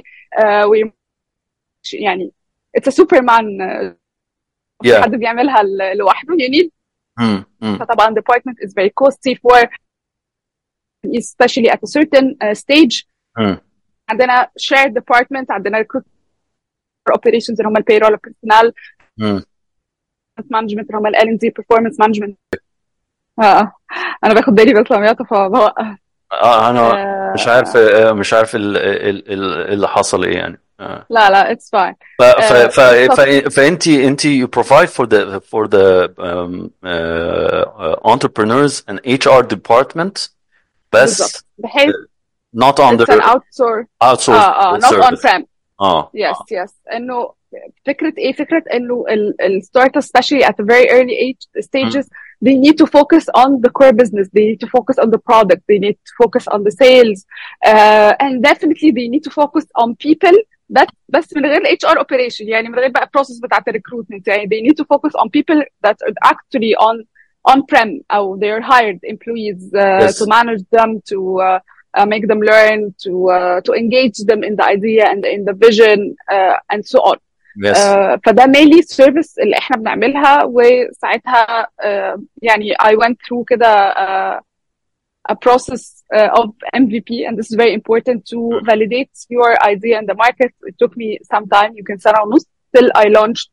يعني it's a superman في yeah حد بيعملها لوحده you need. امم فطبعا department is very costly for especially at a certain stage. امم عندنا shared department، عندنا operations اللي هم البيرول personnel management اللي هم ال L&D performance management. انا باخد بالي بس لما يعطف فبوقف. انا مش عارف اللي حصل ايه يعني. لا it's fine. ف ف ف فانت you provide for the entrepreneurs and HR department بالظبط، بس بحيث not on it's an the outsourced not on service. prem. اه yes انه فكره ايه، فكره انه الستارت especially at the very early age stages they need to focus on the core business, they need to focus on the product, they need to focus on the sales and definitely they need to focus on people. بس من غير ال HR operation، يعني من غير بقى process بتاعت recruitment. يعني they need to focus on people that are actually on prem or they're hired employees yes to manage them, to make them learn, to engage them in the idea and in the vision and so on. yes فده mainly service اللي احنا بنعملها. وساعتها يعني I went through كده a process of MVP, and this is very important to validate your idea in the market. It took me some time, يمكن سنة ونص till I launched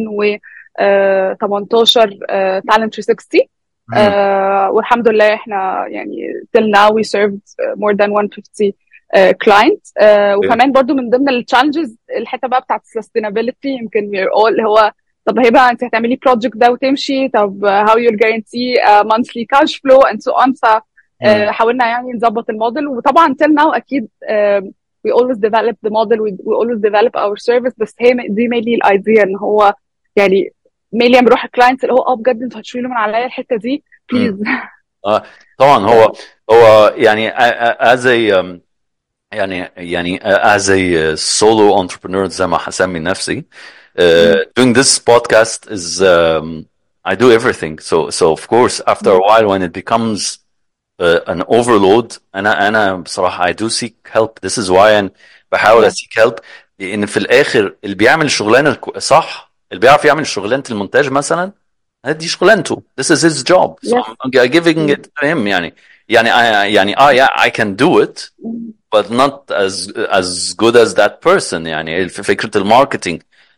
2018 Talent 360. والحمد لله احنا يعني till now we served more than 150 clients. وكمان برضو من ضمن التشالنجز الحته بقى بتاعت sustainability. يمكن we're all اللي هو طب هبه انت هتعملي project ده وتمشي، طب how you'll guarantee monthly cash flow and so on. فحاولنا يعني نظبط الموديل. وطبعا till now اكيد we always develop the model, we always develop our service. بس هي دي mainly الايديا ان هو يعني mainly لما بروح الكلاينتس اللي هو بجد انتوا هتشيلوا من عليا الحته دي بليز. طبعا هو يعني as a يعني as a solo entrepreneur زي ما هسمي نفسي doing this podcast is I do everything, so of course after a while when it becomes an overload انا بصراحة I do seek help. This is why أنا بحاول seek help. لأن في الآخر اللي بيعمل الشغلانة صح، اللي بيعرف يعمل شغلانة المونتاج مثلا، دي شغلانته. This is his job, so I'm giving it to him. يعني yeah I can do it but not as good as that person. يعني فكرة الماركتينج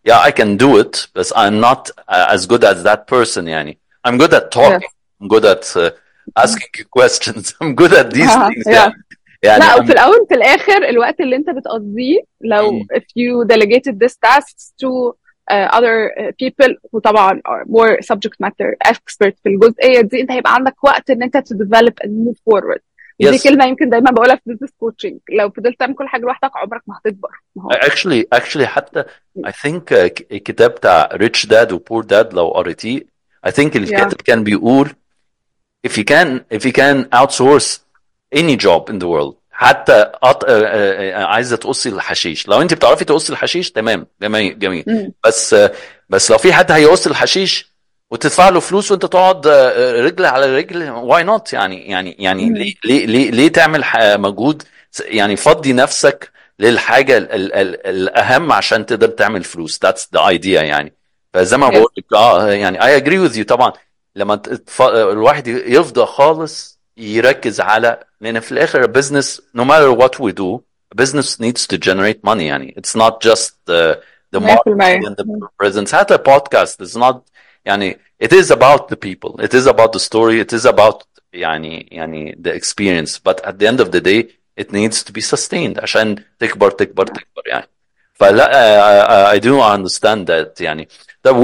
yeah, I can do it, but I'm not as good as that person يعني. I'm good at talking. Yes. I'm good at asking you questions. I'm good at these things Yeah. يعني لا I'm وفي الأول في الآخر الوقت اللي أنت بتقضيه لو if you delegated this tasks to other people وطبعا are more subject matter expert في الجزئية دي أنت هيبقى عندك وقت إن أنت to develop and move forward. دي yes. كلمة يمكن دايما بقولها في business coaching، لو فضلت تعمل كل حاجة لوحدك عمرك ما هتكبر. actually حتى I think الكتاب بتاع Rich Dad و Poor Dad لو قريتيه I think الكاتب كان بيقول if you can outsource any job in the world حتى عايزه تقصي الحشيش، لو انت بتعرفي تقصي الحشيش تمام جميل بس لو في حد هيقص الحشيش وتدفع له فلوس وانت تقعد رجل على رجل واي نوت يعني ليه تعمل مجهود يعني فضي نفسك للحاجه الاهم عشان تقدر تعمل فلوس. that's the idea يعني. فزي ما بقول لك يعني I agree with you طبعا. لما الواحد يفضى خالص يركز على لان في الاخر business no matter what we do business needs to generate money يعني it's not just the marketing and the presence. حتى podcast is not يعني it is about the people, it is about the story, it is about يعني the experience, but at the end of the day it needs to be sustained عشان تكبر يعني. فلا I do understand that يعني. طب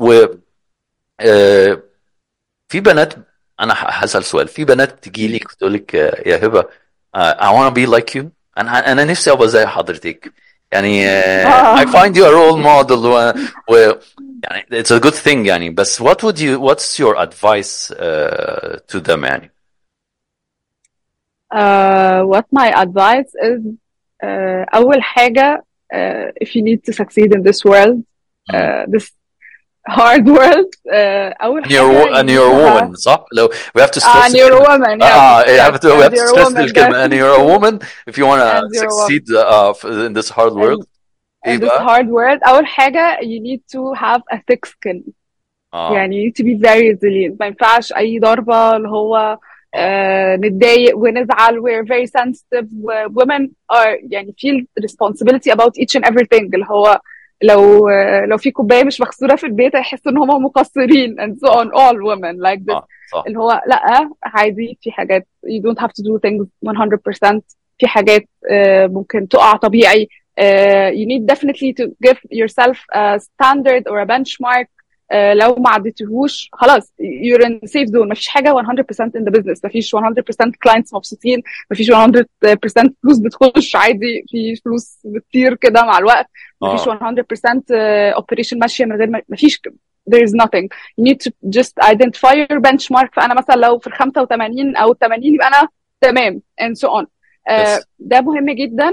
في بنات انا هسأل سؤال، في بنات تجي لك تقول لك يا هبه I want to be like you، انا نفسي ابقى زي حضرتك يعني I find you a role model يعني it's a good thing يعني. بس what's your advice to them يعني؟ What my advice is أول حاجة if you need to succeed in this world this hard world أول حاجة and you're a woman صح؟ لو we have to stress and you're a woman we have to stress الكلمة and you're a woman if you want to succeed in this hard world. in this hard world أول حاجة you need to have a thick skin يعني you need to be very resilient. ما ينفعش أي ضربة اللي هو نتضايق ونزعل. we're very sensitive. women are يعني feel responsibility about each and everything. اللي هو لو في كوباية مش مغسولة في البيت هيحسوا ان هم مقصرين and so on all women like this. اللي هو لا عادي في حاجات you don't have to do things 100%. في حاجات ممكن تقع طبيعي. you need definitely to give yourself a standard or a benchmark. لو ما عدتهوش خلاص you're in safe zone. مفيش حاجة 100% in the business. مفيش 100% clients مبسوطين. مفيش 100% فلوس بتخش عادي. في فلوس بتطير كده مع الوقت. مفيش 100% operation ماشية من غير مفيش. there is nothing. you need to just identify your benchmark. فأنا مثلا لو في 85 أو 80 يبقى أنا تمام and so on. ده مهم جدا.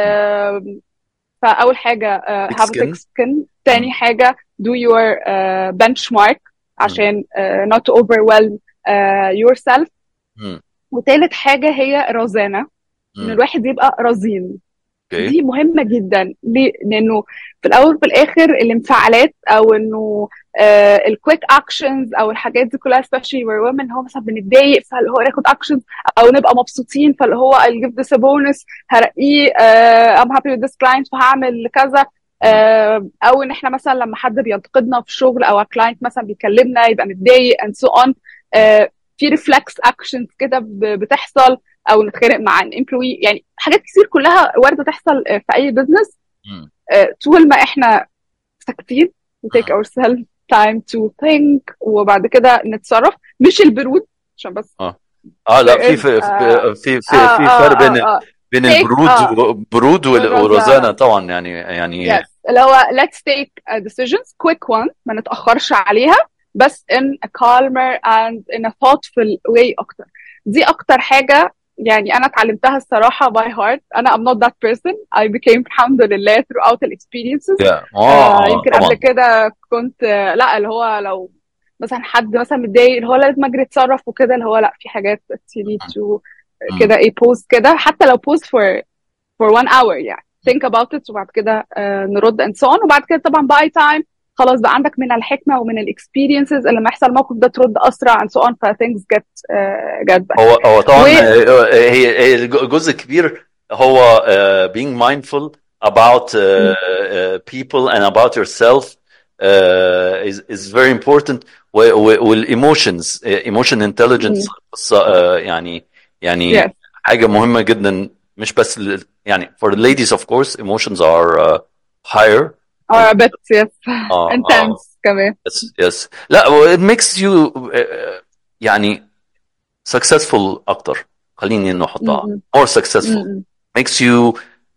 فأول حاجة have a thick skin. تاني حاجة do your benchmark عشان not to overwhelm yourself. وتالت حاجة هي رزانة. إن الواحد يبقى رزين. دي مهمة جدا. ليه؟ لأنه في الأول وفي الآخر الانفعالات أو إنه الكويك أكشنز أو الحاجات دي كلها especially where women هو مثلا بنتضايق فاللي هو ناخد أكشنز أو نبقى مبسوطين فاللي هو I'll give this a bonus هرقيه I'm happy with this client فهعمل كذا. أو إن إحنا مثلا لما حد بينتقدنا في الشغل أو client مثلا بيكلمنا يبقى متضايق and so on. في ريفلكس أكشنز كده بتحصل او نتخانق مع الامبلوي. يعني حاجات كتير كلها وارده تحصل في اي بزنس. طول ما احنا ساكتين we take ourselves time to think وبعد كده نتصرف. مش البرود عشان بس لا في فرق بين البرود والرزانه طبعا يعني yes. اللي هو let's take decisions quick one ما نتاخرش عليها بس in a calmer and in a thoughtful way اكتر. دي اكتر حاجه يعني أنا اتعلمتها الصراحة by heart. أنا I'm not that person. I became الحمد لله throughout the experiences. يمكن قبل كده كنت لا اللي هو لو مثلا حد مثلا متضايق اللي هو لازم أجري أتصرف وكده اللي هو لا في حاجات you need to كده pause كده حتى لو pause for 1 hour يعني think about it وبعد كده نرد and so on. وبعد كده طبعا by time خلاص بقى عندك من الحكمة ومن الاكسبيرينسز اللي لما يحصل موقف ده ترد أسرع and so on ف things get better. هو طبعا هي جزء كبير هو being mindful about مم. people and about yourself is very important. والايموشنز emotion intelligence مم. يعني yes حاجة مهمة جدا. مش بس يعني for ladies of course emotions are higher. or a bit yes اه intense كمان. yes yes. لا it makes you يعني successful أكتر. خليني نحطها مم. more successful مم. makes you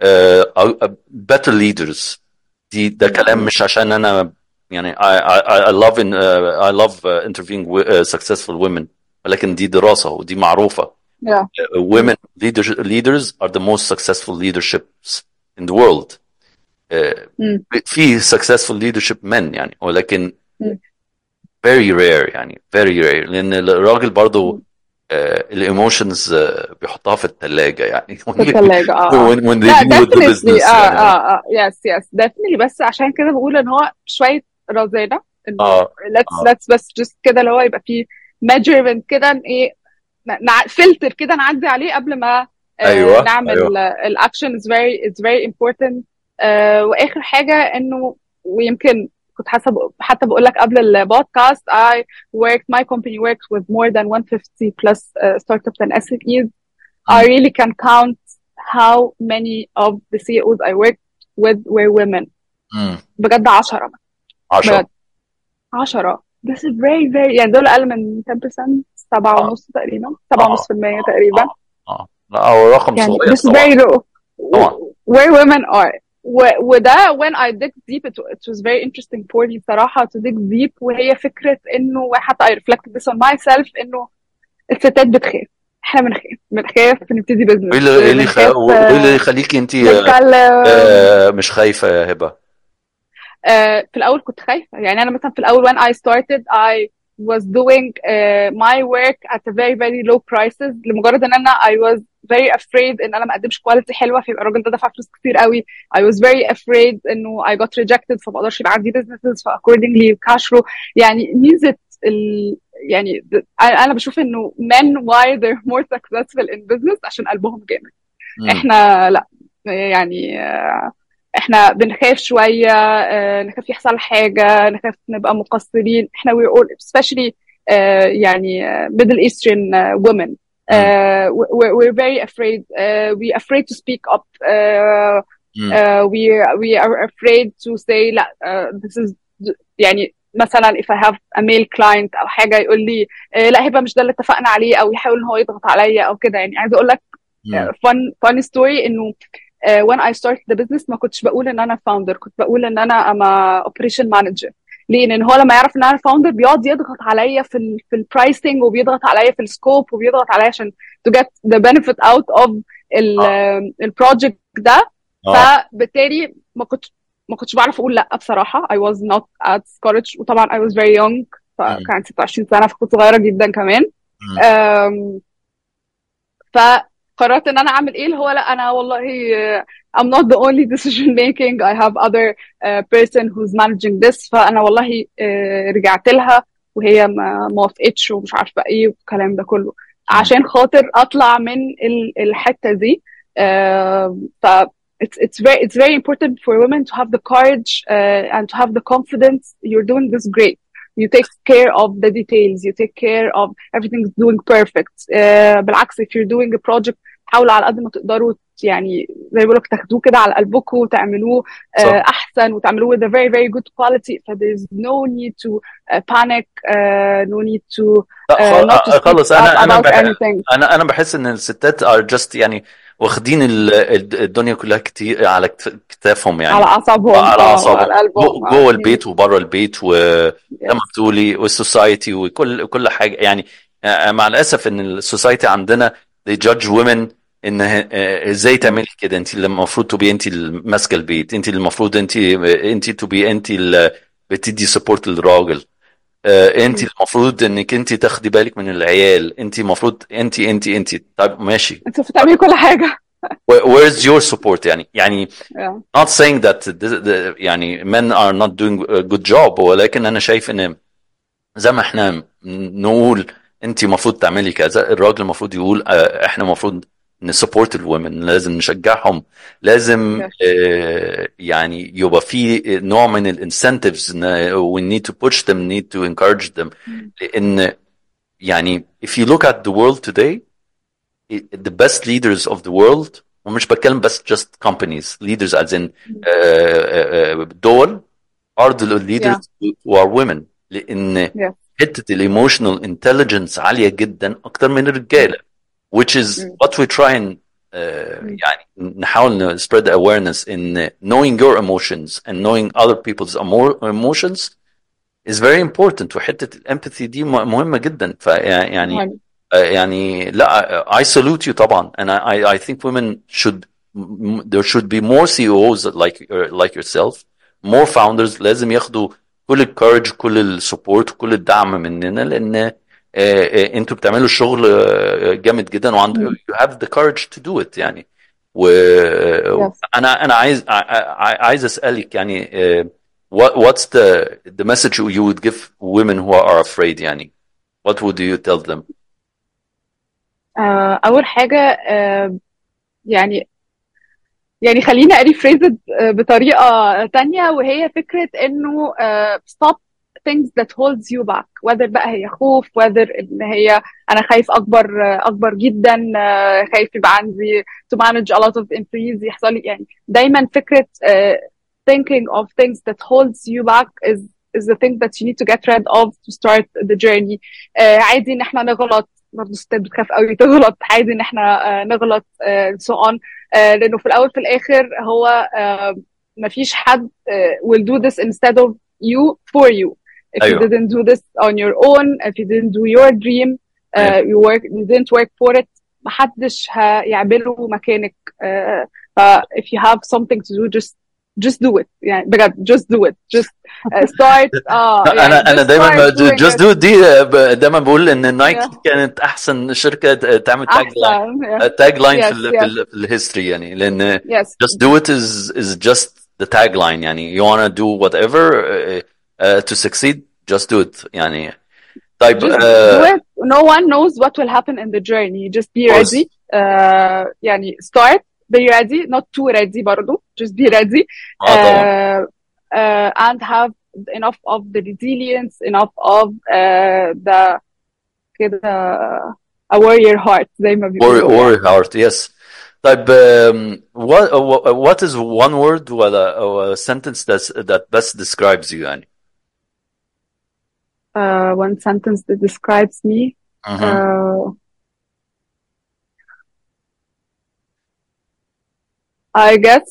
better leaders. ده كلام مم. مش عشان أنا يعني I love I love interviewing successful women، ولكن دي دراسة ودي معروفة. yeah مم. women leaders are the most successful leaderships in the world. مم. في successful leadership men يعني، ولكن مم. very rare يعني very rare، لأن الراجل برضو مم. الايموشنز بيحطها في الثلاجة يعني في الثلاجة when they لا deal with the definitely business يعني. yes yes definitely. بس عشان كده بقول ان هو شوية رزانة انه اه let's بس just كده اللي هو يبقى فيه measurement كده ايه فلتر كده نعدي عليه قبل ما ايوه نعمل الاكشن is very important. واخر حاجة انه ويمكن كنت حتى بقول لك قبل البودكاست I my company works with more than 150 plus startups and SMEs. I really can count how many of the CEOs I worked with were women. بجد 10 بجد 10. This is very يعني دول أقل من 10%. 7.5 تقريبا 7.5% تقريبا. لا هو رقم يعني صغير this is طبعا very low طبعا. where women are. وده when I dig deep it was very interesting for me صراحة to dig deep. وهي فكرة إنه حتى I reflected this on myself إنه الستات بتخاف. احنا بنخاف نبتدي ايه بزنس، بنخاف وايه اللي يخليكي انت نتكلم. مش خايفة يا هبة؟ في الأول كنت خايفة. يعني أنا مثلا في الأول when I started I was doing my work at a very low prices لمجرد إن أنا I was very afraid إن أنا ما أقدمش كواليتي حلوة فيبقى الراجل ده دفع فلوس كتير قوي. I was very afraid إنه I got rejected فما أقدرش يبقى عندي businesses ف accordingly cash flow. يعني ميزة يعني أنا بشوف إنه men why they're more successful in business عشان قلبهم جامد. إحنا لا يعني احنا بنخاف شوية، نخاف يحصل حاجة، نخاف نبقى مقصرين. احنا we're all especially يعني Middle Eastern women we're very afraid. we're afraid to speak up. we are afraid to say لا this is يعني مثلا if I have a male client او حاجة يقول لي لا هبة مش ده اللي اتفقنا عليه او يحاول ان هو يضغط عليا او كده. يعني عايزة اقول لك fun story انه when I started the business ما كنتش بقول ان انا founder، كنت بقول ان انا I'm a operation manager. ليه؟ لان هو لما يعرف ان انا founder بيقعد يضغط عليا في البرايسنج وبيضغط عليا في السكوب وبيضغط عليا عشان to get the benefit out of البروجكت ده. فبالتالي ما كنتش بعرف اقول لا بصراحة. I was not at courage. وطبعا I was very young فكان 26 سنة فكنت صغيرة جدا كمان. فقررت ان انا اعمل ايه اللي هو لا انا والله I'm not the only decision making. I have other person who's managing this. فانا والله رجعت لها وهي ما وافقتش ومش عارفه ايه والكلام ده كله عشان خاطر اطلع من الحته دي. ف it's very important for women to have the courage and to have the confidence. You're doing this great. You take care of the details. You take care of everything's doing perfect. بالعكس if you're doing a project حاولوا على قد ما تقدروا يعني زي ما بيقولوا تاخدوه كده على قلبكم وتعملوه احسن وتعملوه with a very good quality. So there's no need to panic. No need to not to speak خلص. up about anything. انا بحس ان الستات are just يعني واخدين الدنيا كلها كتير على كتافهم يعني على اعصابهم على اعصابهم على قلبهم جوه البيت وبره البيت وزي ما بتقولي والسوسايتي وكل حاجه يعني. مع الاسف ان السوسايتي عندنا they judge women ان ازاي تعملي كده، انت اللي المفروض تبقي انت اللي ماسكه البيت، انت اللي المفروض انت تبقي انت اللي بتدي سبورت للراجل، انت المفروض انك انت تاخدي بالك من العيال، انت المفروض انت طيب ماشي انت بتعملي كل حاجه. where's your support يعني not saying that يعني men are not doing a good job، ولكن انا شايف ان زي ما احنا نقول انت المفروض تعملي كذا، الراجل المفروض يقول احنا المفروض نسبورت الومن، لازم نشجعهم، لازم Yes. يعني يبقى في نوع من الانسنتيفز. we need to push them, need to encourage them. لان يعني if you look at the world today, the best leaders of the world، ومش بتكلم بس just companies, leaders as in دول are the leaders who are women. لان Yes. حته الايموشنال انتليجنس عاليه جدا اكتر من الرجاله، which is what we try and يعني نحاول spread awareness in knowing your emotions and knowing other people's emotions is very important. وحته الامباثي دي مهمه جدا. فيعني يعني لا I salute you طبعا. and I think women should, there should be more CEOs like yourself, more founders. لازم ياخدوا كل الكورج، كل السبورت، كل الدعم مننا، لان انتوا بتعملوا شغل جامد جدا، وعند you have the courage to do it يعني. انا عايز اسالك يعني what's the message you would give women who are afraid يعني. what would you tell them؟ اول حاجه يعني خلينا اريفريز بطريقه تانية، وهي فكره انه stop things that holds you back. whether بقى هي خوف، whether ان هي انا خايف اكبر جدا، خايف يبقى عندي to manage a lot of employees يحصل لي. يعني دايما فكره thinking of things that holds you back is the thing that you need to get rid of to start the journey. عادي ان احنا نغلط، برضه الستات بتخاف قوي تغلط، عادي ان احنا نغلط so on. لانه في الاول في الاخر هو مفيش حد will do this instead of you for you. if you didn't do this on your own, if you didn't do your dream, you didn't work for it, محدش هيعمله مكانك. if you have something to do, just do it. يعني بجد just do it. just start. يعني انا دايما just do it دي دايما بقول ان نايكي كانت احسن شركه تعمل تاج لاين في الهيستوري يعني. لان just do it is just the tagline يعني. you wanna do whatever to succeed, just do it يعني. طيب just do it. no one knows what will happen in the journey. just be ready. يعني start, be ready, not too ready برضو. just be ready. And have enough of the resilience, enough of the كده a warrior heart زي ما بيقولوا. warrior heart, yes. طيب what is one word or a sentence that best describes you يعني؟ one sentence that describes me. I guess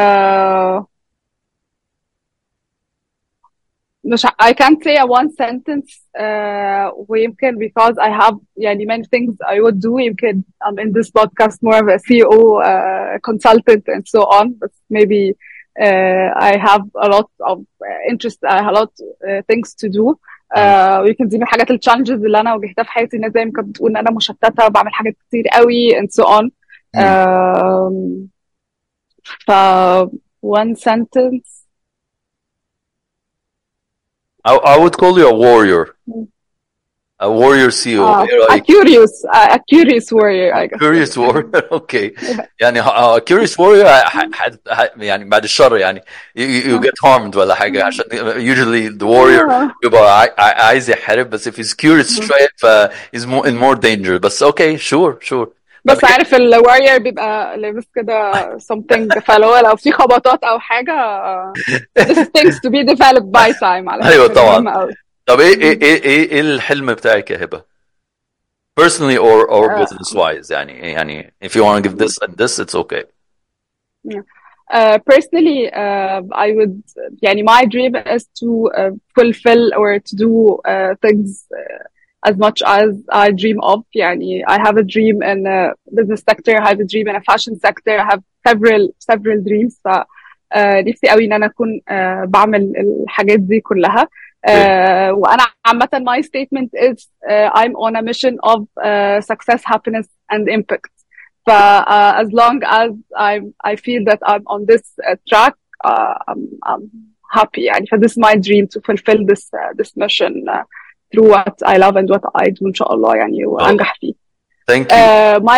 I can't say a one sentence ويمكن because I have يعني many things I would do. يمكن I'm in this podcast more of a CEO consultant and so on, but maybe I have a lot of interest, a lot things to do. ويمكن دي من الحاجات الchallenges اللي انا واجهتها في حياتي. الناس دايما كانت بتقول ان انا مشتته وبعمل حاجات كتير قوي and so on. ف one sentence I would call you a warrior. A warrior CEO. a curious warrior I guess. Curious warrior. Okay. يعني a curious warrior يعني بعد الشر يعني you get harmed ولا حاجة. عشان usually the warrior يبقى عايز يحارب، بس if he's curious شوية ف he's in more danger. بس okay sure. بس عارف الوارير بيبقى لابس كده something، فلو لو في خبطات او حاجه this is things to be developed by time. ايوه طبعا. طب ايه الحلم بتاعك يا هبه personally or business wise يعني if you want to give this and this it's okay. Personally I would يعني my dream is to fulfill or to do things as much as I dream of. يعني I have a dream in a business sector, I have a dream in a fashion sector, I have several dreams. ف نفسي قوي ان انا اكون بعمل الحاجات دي كلها. وانا عامه my statement is I'm on a mission of success, happiness and impact. ف as long as I feel that I'm on this track I'm happy يعني. ف this is my dream to fulfill this mission through what I love and what I do إن شاء الله يعني وأنجح فيه. Thank you.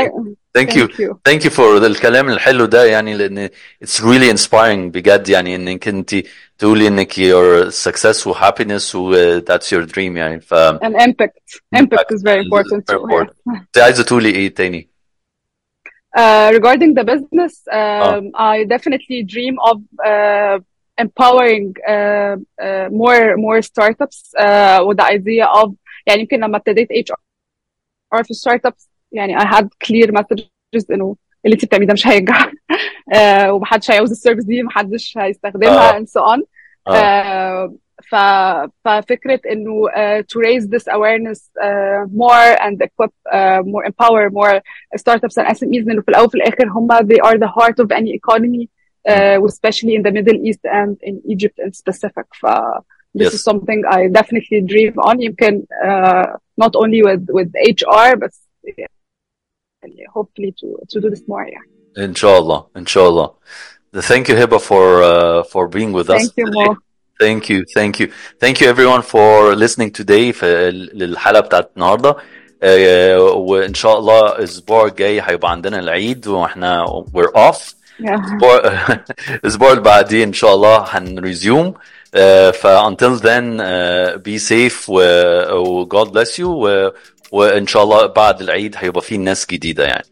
Thank you. Thank you. Thank you for الكلام الحلو ده يعني لأن it's really inspiring بجد يعني إنك أنت تقولي إنك your success و happiness و that's your dream يعني And impact is very important too. Yeah. أنت عايزة تقولي إيه تاني؟ Regarding the business, I definitely dream of empowering more startups with the idea of يعني يمكن لما ابتديت HR في startups يعني I had clear messages إنه اللي انت بتعمليه ده مش هينجح ومحدش هيعوز السيرفيس دي محدش هيستخدمها and so on. ففكرة إنه to raise this awareness more and equip more empower more startups and SMEs إنه في الأول وفي الآخر هم they are the heart of any economy especially in the Middle East and in Egypt in specific. This is something I definitely dream on. يمكن not only with HR but hopefully to do this more. Yeah. Inshallah. Thank you Hiba for being with us. Thank you Mo. Thank you everyone for listening today في الحلقة بتاعت النهاردة. وإن شاء الله الأسبوع الجاي هيبقى عندنا العيد وإحنا we're off. الأسبوع اللي بعديه إن شاء الله هنريزيوم. until then be safe و God bless you وإن شاء الله بعد العيد هيبقى فيه ناس جديدة يعني.